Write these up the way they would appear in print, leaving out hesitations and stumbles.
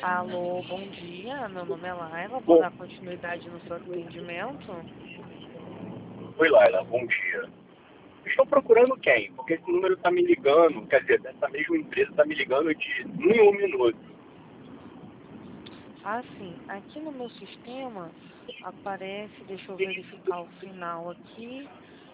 Alô, bom dia. Meu nome é Laila. Vou Bom, dar continuidade no seu atendimento. oi Laila, bom dia. Estou procurando quem? Porque esse número está me ligando, quer dizer, essa mesma empresa está me ligando de um minuto. Assim, aqui no meu sistema aparece, deixa eu verificar o final aqui.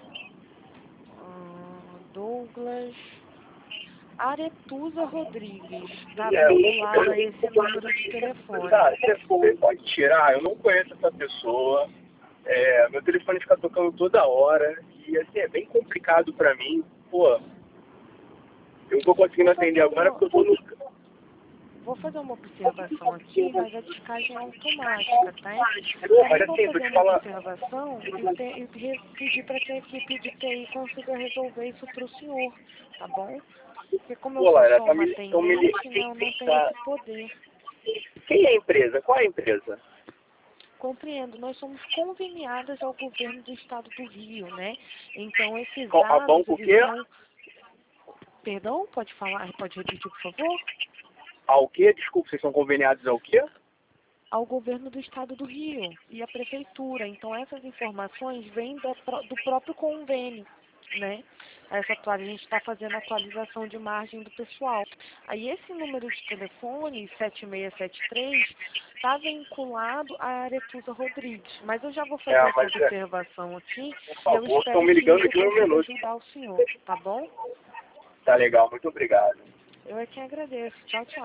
Douglas Aretusa Rodrigues. Está vinculado a esse número de telefone. Tá, você pode tirar, eu não conheço essa pessoa. Meu telefone fica tocando toda hora e assim, é bem complicado para mim. Pô, eu não tô conseguindo atender agora porque eu tô no... Vou fazer uma observação aqui, mas a descagem é automática, tá? Pô, mas Também vou assim, vou fazer te uma falar... observação e pedir para que a equipe de TI consiga resolver isso para o senhor, tá bom? Porque como eu Pô, sou Laila, só uma atendente, né, eu não tenho tá. esse poder. Quem é a empresa? Qual é a empresa? Compreendo, nós somos conveniadas ao governo do estado do Rio, né? Então esses A dados, banco o quê? eles são... Perdão, pode falar, pode repetir, por favor? Ao quê? Desculpa, vocês são conveniados ao quê? Ao governo do estado do Rio e à prefeitura. Então essas informações vêm do próprio convênio, né? A gente está fazendo atualização de margem do pessoal. Aí esse número de telefone, 7673, está vinculado à Aretusa Rodrigues. Mas eu já vou fazer essa Mas observação aqui por e eu favor, estão espero me que ligando eu de um consiga minuto. ajudar o senhor, tá bom? Tá legal, muito obrigado. Eu é quem agradeço. Tchau, tchau.